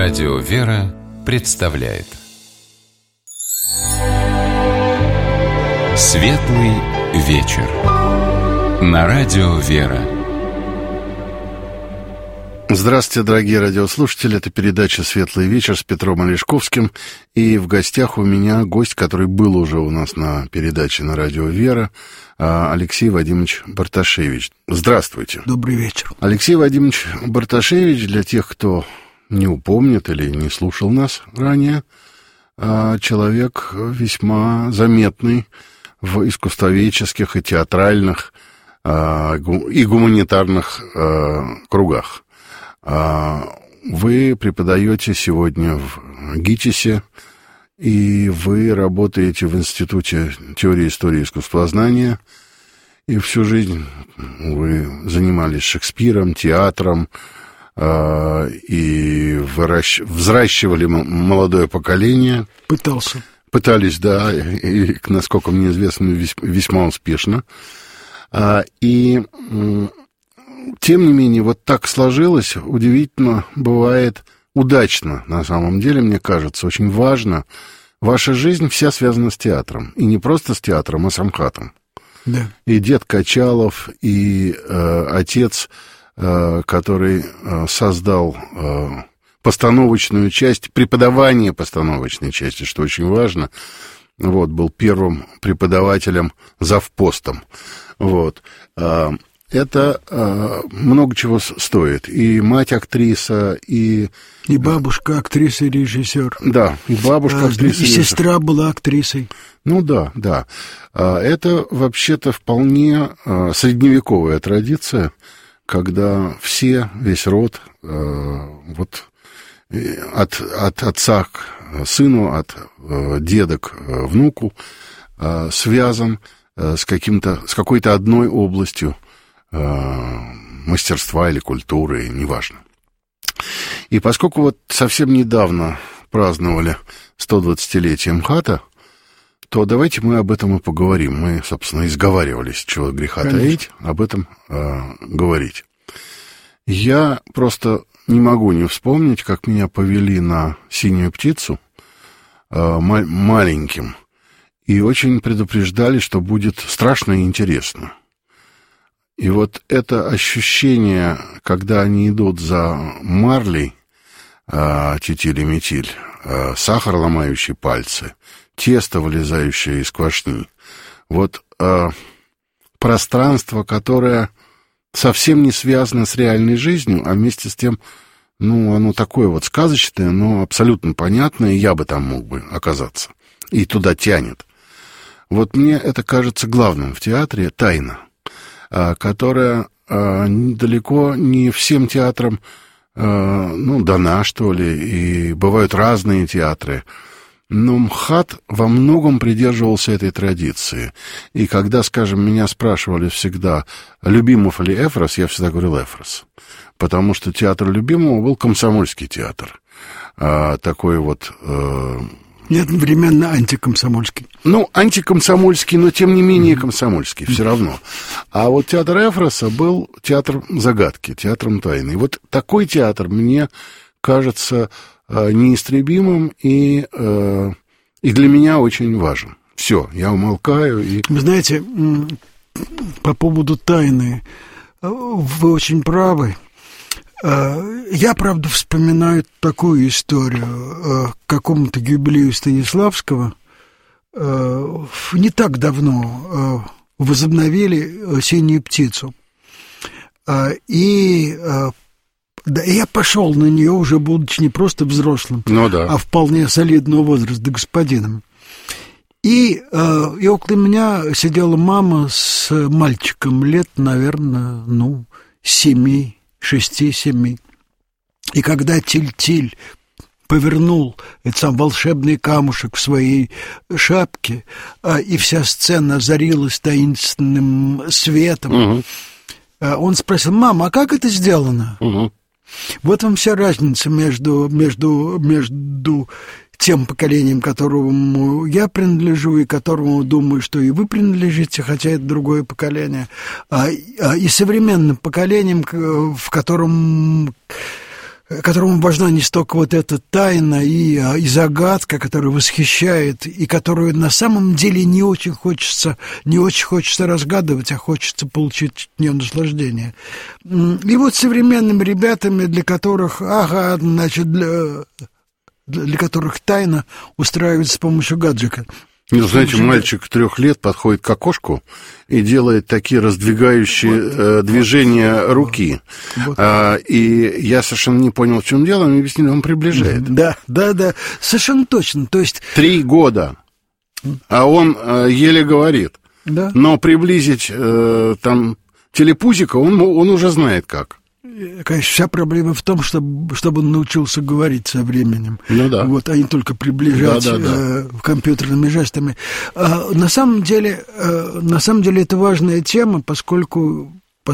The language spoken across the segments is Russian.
Радио «Вера» представляет Светлый вечер на Радио «Вера». Здравствуйте, дорогие радиослушатели. Это передача «Светлый вечер» с Петром Олешковским. И в гостях у меня гость, который был уже у нас на передаче на Радио «Вера», Алексей Вадимович Барташевич. Здравствуйте. Добрый вечер. Алексей Вадимович Барташевич, для тех, кто не упомнит или не слушал нас ранее, человек весьма заметный в искусствоведческих и театральных и гуманитарных кругах. Вы преподаете сегодня в ГИТИСе, и вы работаете в Институте теории истории и искусствознания, и всю жизнь вы занимались Шекспиром, театром, и взращивали молодое поколение. Пытались, да, и, насколько мне известно, весьма успешно. И тем не менее, вот так сложилось, удивительно, бывает удачно, на самом деле, мне кажется, очень важно. Ваша жизнь вся связана с театром, и не просто с театром, а с Амхатом. Да. И дед Качалов, и отец, который создал постановочную часть, преподавание постановочной части, что очень важно, вот, был первым преподавателем завпостом, вот. Это много чего стоит. И мать актриса, и бабушка актриса и режиссер. Да, и бабушка актриса. И сестра была актрисой. Ну да, да. Это вообще-то вполне средневековая традиция, когда все, весь род, вот от отца к сыну, от деда к внуку связан с какой-то одной областью мастерства или культуры, неважно. И поскольку вот совсем недавно праздновали 120-летие МХАТа, то давайте мы об этом и поговорим. Мы, собственно, изговаривались, чего греха таить, об этом говорить. Я просто не могу не вспомнить, как меня повели на «Синюю птицу» маленьким, и очень предупреждали, что будет страшно и интересно. И вот это ощущение, когда они идут за марлей, тетиль-метиль, сахар, ломающий пальцы, тесто, вылезающее из квашни, вот пространство, которое совсем не связано с реальной жизнью, а вместе с тем, ну, оно такое вот сказочное, но абсолютно понятное, и я бы там мог бы оказаться, и туда тянет. Вот мне это кажется главным в театре — тайна, которая далеко не всем театрам дана, что ли, и бывают разные театры. Но МХАТ во многом придерживался этой традиции. И когда, скажем, меня спрашивали всегда, Любимов или Эфрос, я всегда говорил Эфрос. Потому что театр Любимого был комсомольский театр. Такой вот... И одновременно антикомсомольский. Ну, антикомсомольский, но тем не менее комсомольский, все равно. А вот театр Эфроса был театр загадки, театром тайны. И вот такой театр мне кажется неистребимым и для меня очень важен. Все, я умолкаю. Вы знаете, по поводу тайны, вы очень правы. Я, правда, вспоминаю такую историю. К какому-то юбилею Станиславского не так давно возобновили «Синюю птицу». И я пошел на нее, уже будучи не просто взрослым, а вполне солидного возраста господином. И около меня сидела мама с мальчиком лет, наверное, 7. 6-7. И когда Тиль-Тиль повернул этот сам волшебный камушек в своей шапке, и вся сцена озарилась таинственным светом, он спросил: «Мама, а как это сделано?» Вот вам вся разница между тем поколением, которому я принадлежу, и которому думаю, что и вы принадлежите, хотя это другое поколение, и современным поколением, в котором которому важна не столько вот эта тайна и загадка, которая восхищает, и которую на самом деле не очень хочется разгадывать, а хочется получить от нее наслаждение. И вот современными ребятами, для которых, для которых тайна устраивается с помощью гаджета. Ну, знаете, мальчик 3 лет подходит к окошку и делает такие раздвигающие движения руки. И я совершенно не понял, в чем дело, мне объяснили, он приближает. Да, совершенно точно. То есть 3 года, а он еле говорит. Да. Но приблизить там телепузика он уже знает как. Конечно, вся проблема в том, чтобы он научился говорить со временем. Ну да. Вот, а не только приближать компьютерными жестами. На самом деле это важная тема, поскольку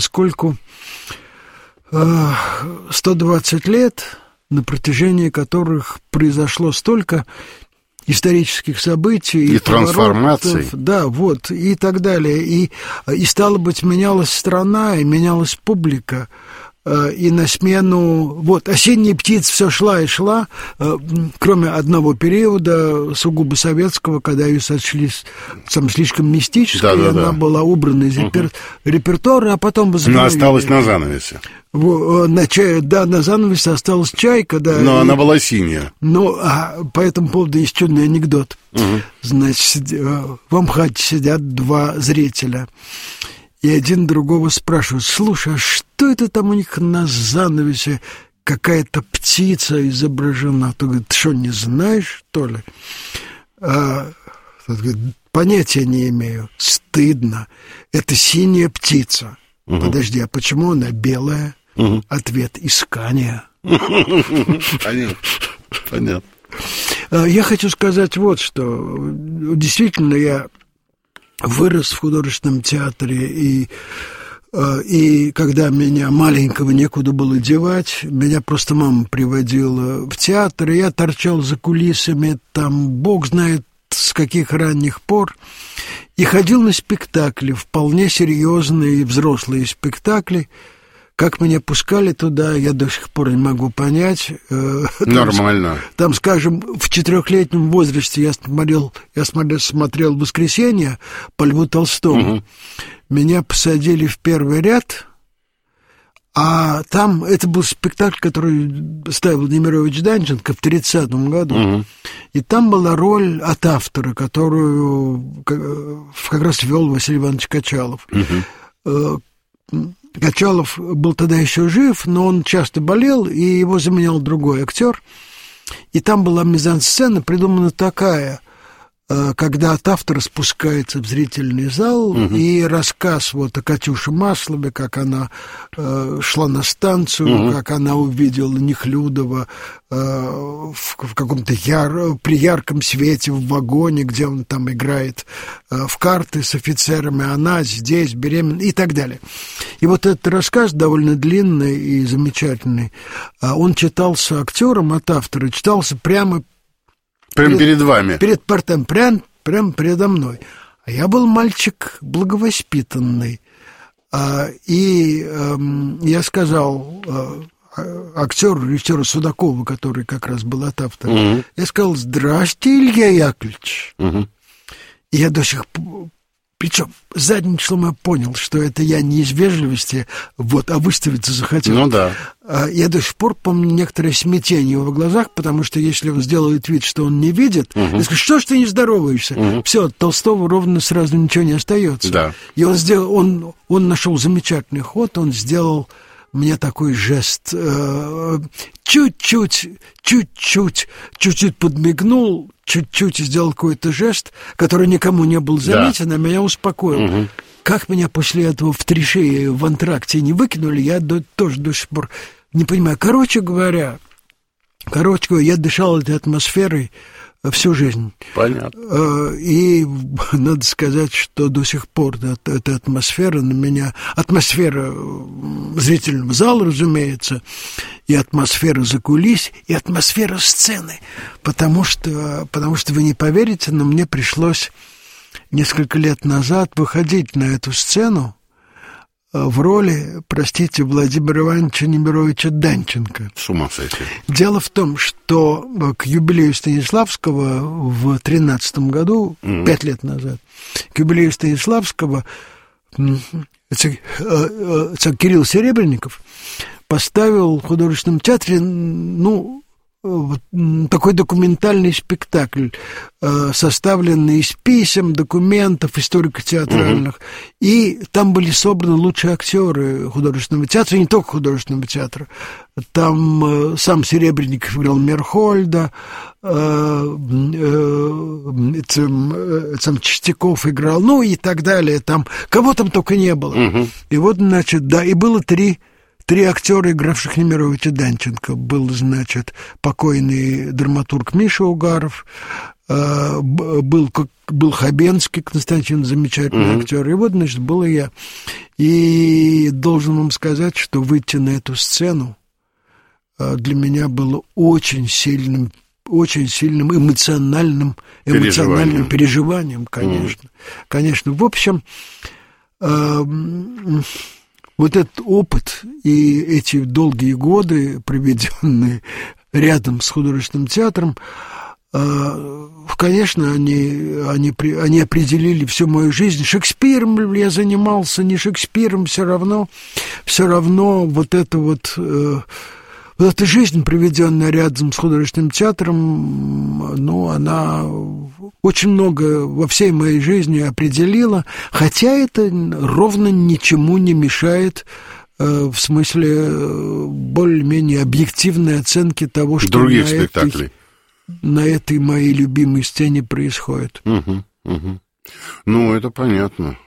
120 лет, на протяжении которых произошло столько исторических событий и трансформаций, да, вот, и так далее. И стало быть, менялась страна, и менялась публика. И на смену... Вот, «Осенняя птица» все шла и шла, кроме одного периода, сугубо советского, когда ее сочли слишком мистической, и она была убрана из репертуара, а потом возобновили. Но осталась на занавесе. На занавесе осталась «Чайка», да. Но она была синяя. По этому поводу есть чудный анекдот. Значит, в Амхате сидят 2 зрителя. И один другого спрашивает: слушай, а что это там у них на занавесе? Какая-то птица изображена. Тот говорит: ты что, не знаешь, что ли? Тот говорит: понятия не имею. Стыдно. Это синяя птица. Подожди, а почему она белая? Ответ: искание. Понятно. Я хочу сказать вот что. Действительно, я вырос в художественном театре, и когда меня маленького некуда было девать, меня просто мама приводила в театр, и я торчал за кулисами, там бог знает с каких ранних пор, и ходил на спектакли, вполне серьезные взрослые спектакли. Как меня пускали туда, я до сих пор не могу понять. Нормально. Там, скажем, в 4-летнем возрасте я смотрел «Воскресенье» по Льву Толстому. Меня посадили в первый ряд, а там это был спектакль, который ставил Немирович Данченко в 1930 году. И там была роль от автора, которую как раз вел Василий Иванович Качалов. Качалов был тогда еще жив, но он часто болел, и его заменял другой актер. И там была мизансцена придумана такая, когда от автора спускается в зрительный зал, и рассказ вот о Катюше Маслове, как она шла на станцию, как она увидела Нехлюдова в каком-то при ярком свете в вагоне, где он там играет в карты с офицерами, она здесь беременна и так далее. И вот этот рассказ довольно длинный и замечательный. Он читался актером от автора, читался прямо перед вами. Перед портом, прям передо мной. А я был мальчик благовоспитанный. И я сказал режиссеру Судакову, который как раз был от автора, я сказал: «Здрасте, Илья Яковлевич». И я до сих пор... Причем задним числом я понял, что это я не из вежливости, а выставиться захотел. Ну да. Я до сих пор помню некоторое смятение в его глазах, потому что если он сделает вид, что он не видит, я скажу: что ж ты не здороваешься? Все, от Толстого ровно сразу ничего не остается. Да. И он нашел замечательный ход, он сделал мне такой жест, чуть-чуть подмигнул, чуть-чуть сделал какой-то жест, который никому не был заметен, а меня успокоил. Как меня после этого в Тришее в антракте не выкинули, я тоже до сих пор не понимаю. Короче говоря, я дышал этой атмосферой всю жизнь. Понятно. И надо сказать, что до сих пор эта атмосфера на меня... Атмосфера зрительного зала, разумеется, и атмосфера закулис, и атмосфера сцены. Потому что вы не поверите, но мне пришлось несколько лет назад выходить на эту сцену в роли, простите, Владимира Ивановича Немировича Данченко. С ума сойти. Дело в том, что к юбилею Станиславского в 2013 году, 5 лет назад, к юбилею Станиславского Кирилл Серебренников поставил в художественном театре, такой документальный спектакль, составленный из писем, документов историко-театральных. И там были собраны лучшие актеры художественного театра, и не только художественного театра. Там сам Серебренников играл Мерхольда, Чистяков играл, и так далее. Там кого там только не было. И вот, значит, да, и было три актера, игравших Немировича Данченко. Был, значит, покойный драматург Миша Угаров, был Хабенский Константин, замечательный актер, и вот, значит, был и я. И должен вам сказать, что выйти на эту сцену для меня было очень сильным эмоциональным переживанием, конечно. Конечно. В общем, вот этот опыт и эти долгие годы, проведенные рядом с художественным театром, конечно, они определили всю мою жизнь. Шекспиром я занимался, не Шекспиром, все равно вот эта жизнь, проведенная рядом с художественным театром, она очень много во всей моей жизни определила, хотя это ровно ничему не мешает в смысле более-менее объективной оценки того, что других спектаклей на этой моей любимой сцене происходит. Это понятно.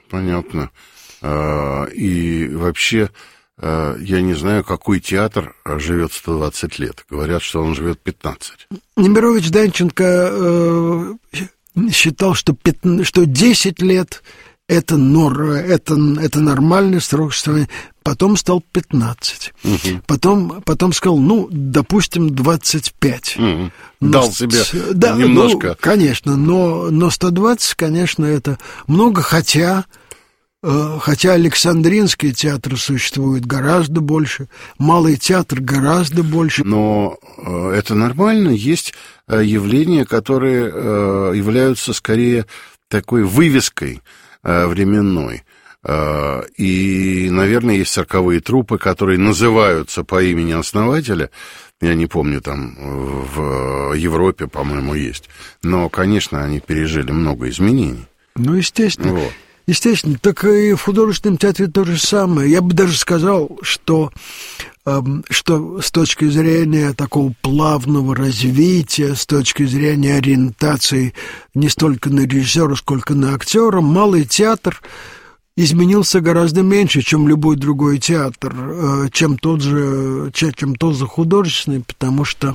И вообще, я не знаю, какой театр живет 120 лет. Говорят, что он живет 15. Немирович Данченко считал, что 10 лет это нормальный срок существования. Потом стал 15. Потом сказал, допустим, 25. Дал себе немножко. Конечно, но 120, конечно, это много, хотя Александринский театр существует гораздо больше, Малый театр гораздо больше. Но это нормально. Есть явления, которые являются скорее такой вывеской временной. И, наверное, есть цирковые труппы, которые называются по имени основателя. Я не помню, там в Европе, по-моему, есть. Но, конечно, они пережили много изменений. Естественно. Вот. Естественно, так и в художественном театре то же самое. Я бы даже сказал, что с точки зрения такого плавного развития, с точки зрения ориентации не столько на режиссера, сколько на актера, Малый театр изменился гораздо меньше, чем любой другой театр, чем тот же художественный, потому что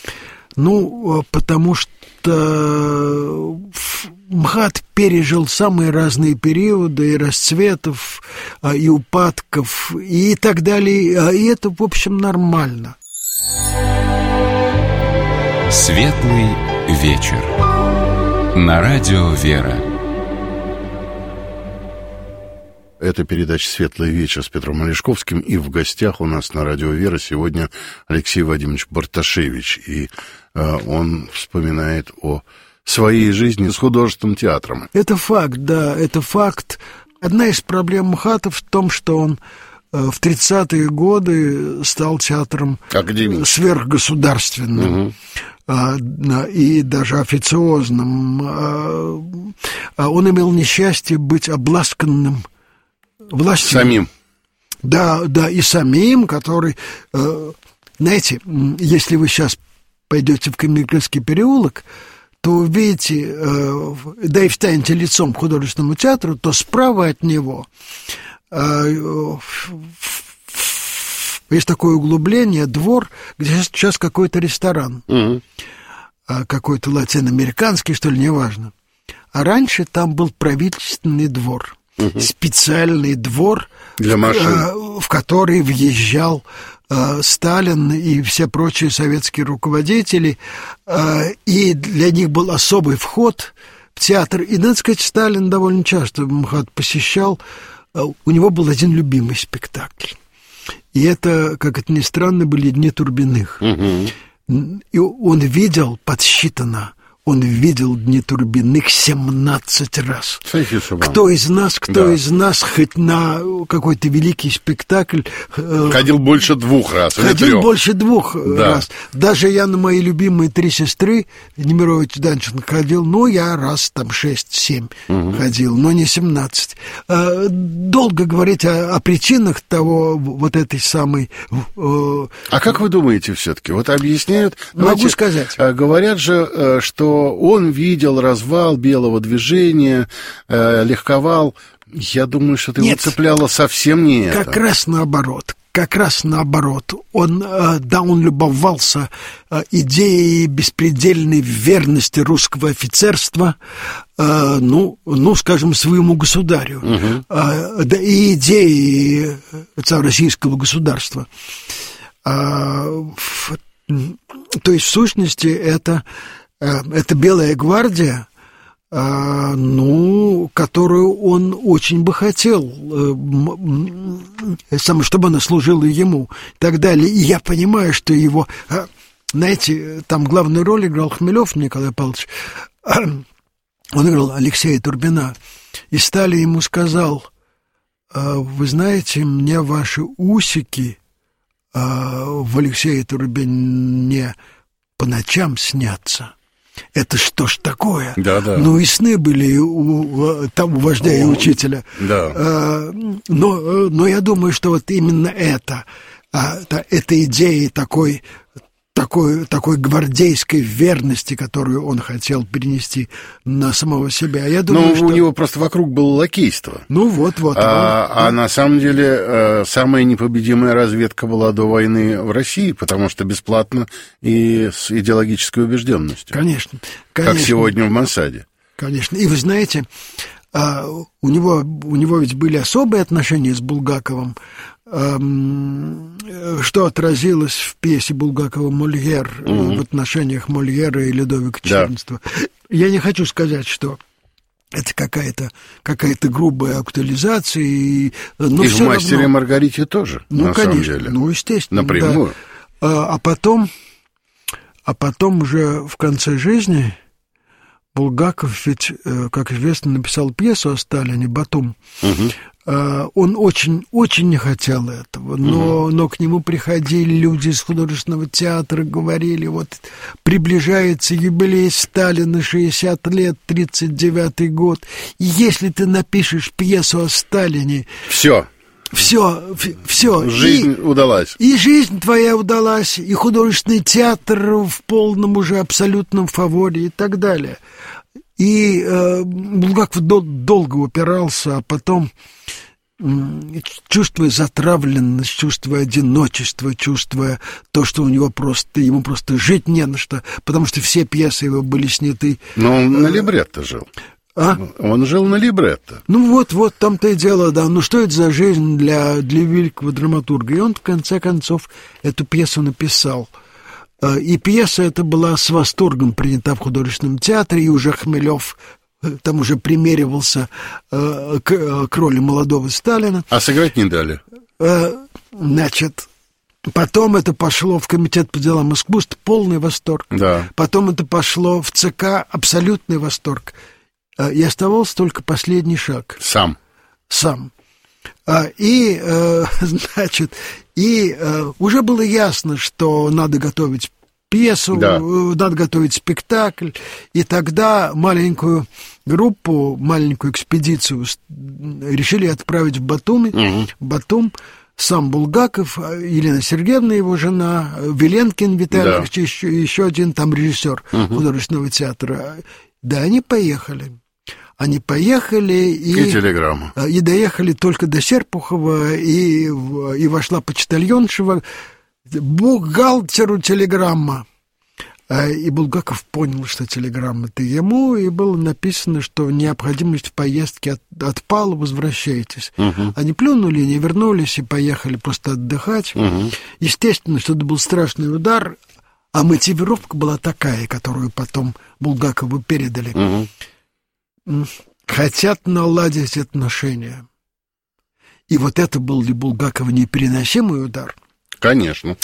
МХАТ пережил самые разные периоды и расцветов, и упадков, и так далее, и это, в общем, нормально. Светлый вечер. На радио «Вера». Это передача «Светлый вечер» с Петром Олешковским, и в гостях у нас на радио «Вера» сегодня Алексей Вадимович Барташевич, и он вспоминает о своей жизни с художественным театром. Это факт, да, это факт. Одна из проблем МХАТа в том, что он в 30-е годы стал театром сверхгосударственным. И даже официозным. Он имел несчастье быть обласканным властью. Самим. Да, и самим, который... Знаете, если вы сейчас пойдете в Каменскрытский переулок, то увидите, да и встанете лицом к художественному театру, то справа от него есть такое углубление, двор, где сейчас какой-то ресторан, какой-то латиноамериканский, что ли, неважно. А раньше там был правительственный двор, специальный двор, для машин, в который въезжал Сталин и все прочие советские руководители, и для них был особый вход в театр. И, надо сказать, Сталин довольно часто МХАТ посещал, у него был один любимый спектакль. И это, как это ни странно, были «Дни Турбиных». И он видел, подсчитано, он видел «Дни Турбиных» 17 раз. Кто из нас хоть на какой-то великий спектакль... Ходил больше 2 раз. Ходил больше 2 раз. Даже я на мои любимые «Три сестры» Немирович Данченко ходил, я раз там 6-7 ходил, но не 17. Долго говорить о причинах того, вот этой самой... А как вы думаете все-таки? Вот объясняют... Могу сказать. Говорят же, что он видел развал белого движения, легковал. Я думаю, что его цепляло совсем не это. Как раз наоборот. Он любовался идеей беспредельной верности русского офицерства, скажем, своему государю, и идеей российского государства. То есть, в сущности, это Белая гвардия, которую он очень бы хотел, чтобы она служила ему, и так далее. И я понимаю, что его... Знаете, там главную роль играл Хмелев Николай Павлович. Он играл Алексея Турбина. И Сталин ему сказал: вы знаете, мне ваши усики в Алексее Турбине по ночам снятся. Это что ж такое? Да. И сны были у вождя и учителя. Да. Но я думаю, что вот именно эта идея такой гвардейской верности, которую он хотел перенести на самого себя. Я думаю, у него просто вокруг было лакейство. На самом деле самая непобедимая разведка была до войны в России, потому что бесплатно и с идеологической убежденностью. Конечно. Как сегодня в Моссаде. Конечно. И вы знаете, у него ведь были особые отношения с Булгаковым, что отразилось в пьесе Булгакова «Мольер» в отношениях Мольера и Людовика XIV. Я не хочу сказать, что это какая-то грубая актуализация. И в «Мастере и Маргарите» тоже, на самом деле. Естественно. Напрямую. Да. А потом уже в конце жизни Булгаков ведь, как известно, написал пьесу о Сталине «Батум». Он очень не хотел этого, но к нему приходили люди из художественного театра, говорили: вот приближается юбилей Сталина, 60 лет, 39-й год, и если ты напишешь пьесу о Сталине... Все. Жизнь удалась. И жизнь твоя удалась, и художественный театр в полном уже абсолютном фаворе и так далее. И Булгаков долго упирался, а потом, чувствуя затравленность, чувствуя одиночество, чувствуя то, что ему просто жить не на что, потому что все пьесы его были сняты. Но он на либретто жил. Он жил на либретто. Вот там-то и дело, да. Что это за жизнь для великого драматурга? И он, в конце концов, эту пьесу написал. И пьеса эта была с восторгом принята в художественном театре, и уже Хмелев там уже примеривался к роли молодого Сталина. А сыграть не дали? Потом это пошло в Комитет по делам искусств, полный восторг. Да. Потом это пошло в ЦК, абсолютный восторг. И оставался только последний шаг. Сам. Уже было ясно, что надо готовить пьесу, надо готовить спектакль, и тогда маленькую группу, маленькую экспедицию решили отправить в Батум. Батум, сам Булгаков, Елена Сергеевна, его жена, Веленкин Виталий, еще один там режиссер художественного театра. Да, они поехали. И телеграмма. И доехали только до Серпухова, и вошла почтальоншева, бухгалтеру телеграмма. И Булгаков понял, что телеграмма-то ему, и было написано, что необходимость в поездке отпала, возвращайтесь. Они плюнули, не вернулись и поехали просто отдыхать. Естественно, что это был страшный удар, а мотивировка была такая, которую потом Булгакову передали. Хотят наладить отношения. И вот это был для Булгакова непереносимый удар. Конечно.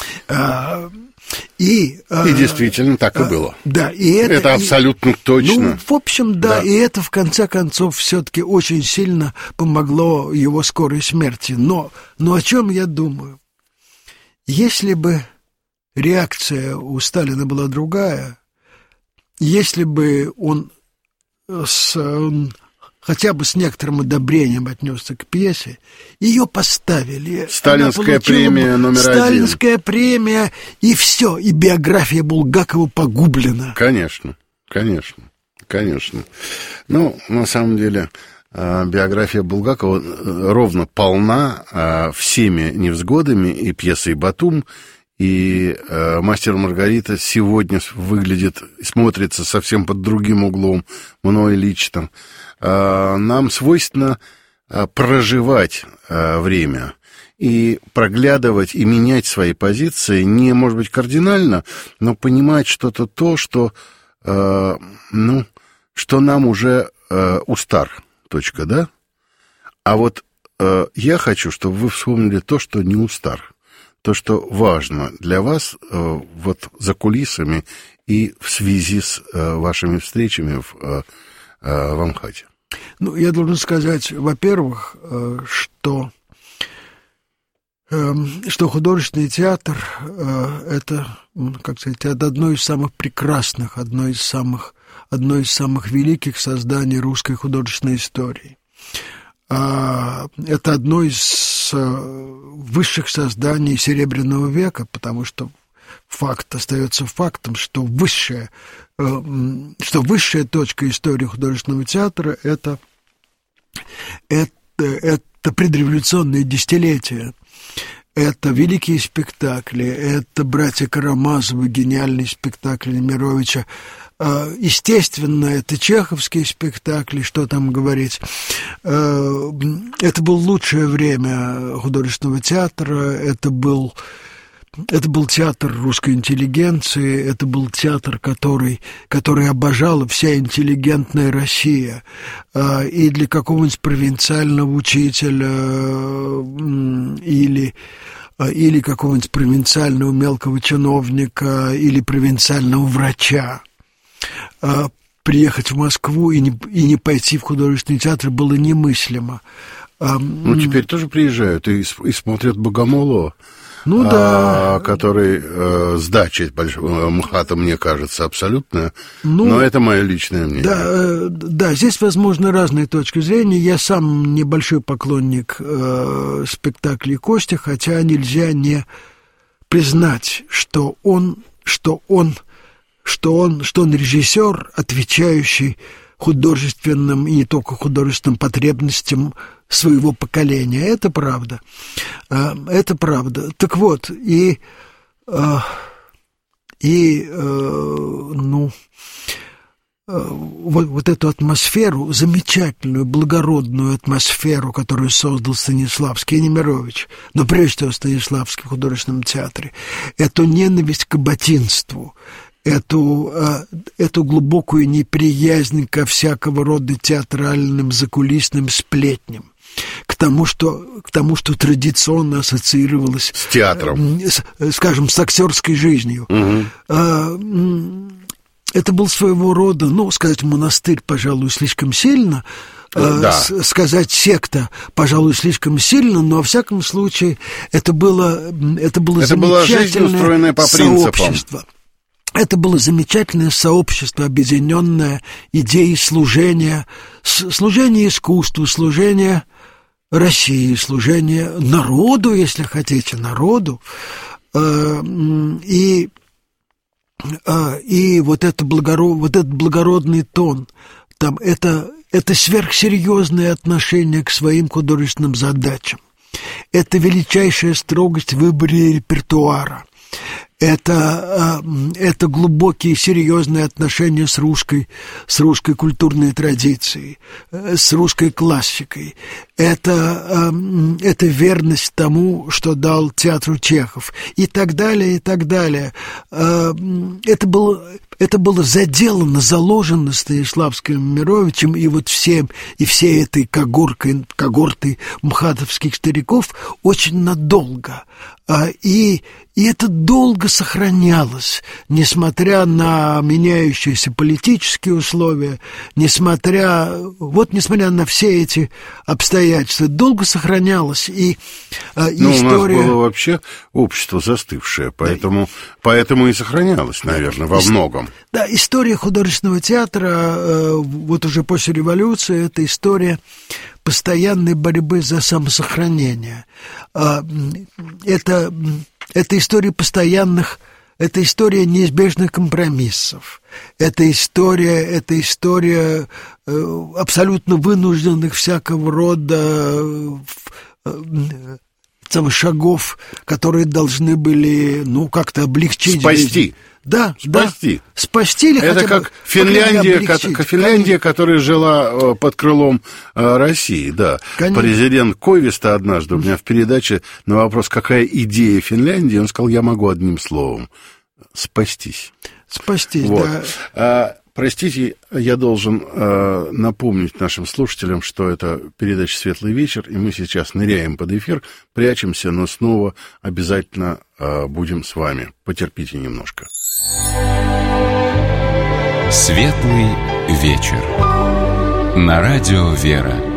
И действительно так и было. Да, и это абсолютно точно. Ну, в общем, да, и это в конце концов все-таки очень сильно помогло его скорой смерти. Но о чем я думаю? Если бы реакция у Сталина была другая, если бы он хотя бы с некоторым одобрением отнесся к пьесе, ее поставили. Сталинская премия номер 1. Сталинская премия, и все, и биография Булгакова погублена. Конечно. Ну, на самом деле, биография Булгакова ровно полна всеми невзгодами, и пьесой «Батум», и «Мастер и Маргарита» сегодня выглядит, смотрится совсем под другим углом, мной лично. Нам свойственно проживать время и проглядывать, и менять свои позиции, не, может быть, кардинально, но понимать что-то то, что нам уже устар, точка, да? А вот я хочу, чтобы вы вспомнили то, что не устар, то, что важно для вас вот за кулисами и в связи с вашими встречами в Амхате. Ну, я должен сказать, во-первых, что художественный театр это, как сказать, это одно из самых прекрасных, одно из самых великих созданий русской художественной истории. Это одно из высших созданий Серебряного века, потому что факт остается фактом, что высшая точка истории художественного театра это предреволюционные десятилетия. Это великие спектакли, это «Братья Карамазовы», гениальный спектакль Немировича. Естественно, это чеховские спектакли, что там говорить. Это было лучшее время художественного театра, это был театр русской интеллигенции, это был театр, который обожала вся интеллигентная Россия. И для какого-нибудь провинциального учителя или какого-нибудь провинциального мелкого чиновника или провинциального врача приехать в Москву и не пойти в художественный театр было немыслимо. Ну, теперь тоже приезжают и смотрят Богомолова. Ну да. Который сдача МХАТа, мне кажется, абсолютная. Но это мое личное мнение. Да, здесь возможны разные точки зрения. Я сам небольшой поклонник спектаклей Кости, хотя нельзя не признать, что он режиссер, отвечающий художественным и не только художественным потребностям своего поколения. Это правда. Это правда. Так вот, вот эту атмосферу, замечательную, благородную атмосферу, которую создал Станиславский и Немирович, но прежде всего Станиславский в художественном театре, эту ненависть к ботинству, эту глубокую неприязнь ко всякого рода театральным закулисным сплетням, к тому, что традиционно ассоциировалось с театром, скажем, с актерской жизнью. Угу. Это был своего рода, сказать монастырь, пожалуй, слишком сильно, сказать секта, пожалуй, слишком сильно, но во всяком случае это было замечательное сообщество. Это было замечательное сообщество, объединенное идеей служения искусству, служения России, служения народу, если хотите, народу. И вот этот благородный тон, там это сверхсерьезное отношение к своим художественным задачам. Это величайшая строгость в выборе репертуара. Это глубокие серьезные отношения с русской культурной традицией, с русской классикой. это верность тому, что дал театру Чехов, и так далее, и так далее. Это было заделано, заложено Станиславским Мировичем, и вот всей этой когортой мхатовских стариков очень надолго. И это долго сохранялось, несмотря на меняющиеся политические условия, несмотря на все эти обстоятельства, долго сохранялось. И история... У нас было вообще общество застывшее, поэтому и сохранялось, наверное, во многом. Да, история художественного театра, вот уже после революции, это история постоянной борьбы за самосохранение. Это история это история неизбежных компромиссов. Это история абсолютно вынужденных всякого рода шагов, которые должны были, как-то облегчить спасти. Жизнь. Да, спасти. Да. Спасти или это хотя бы... Это как Финляндия, которая жила под крылом России, да. Конечно. Президент Коивиста однажды у меня в передаче на вопрос, какая идея Финляндии, он сказал, я могу одним словом — спастись. Спастись, вот. Да. Простите, я должен напомнить нашим слушателям, что это передача «Светлый вечер», и мы сейчас ныряем под эфир, прячемся, но снова обязательно будем с вами. Потерпите немножко. «Светлый вечер» на радио «Вера».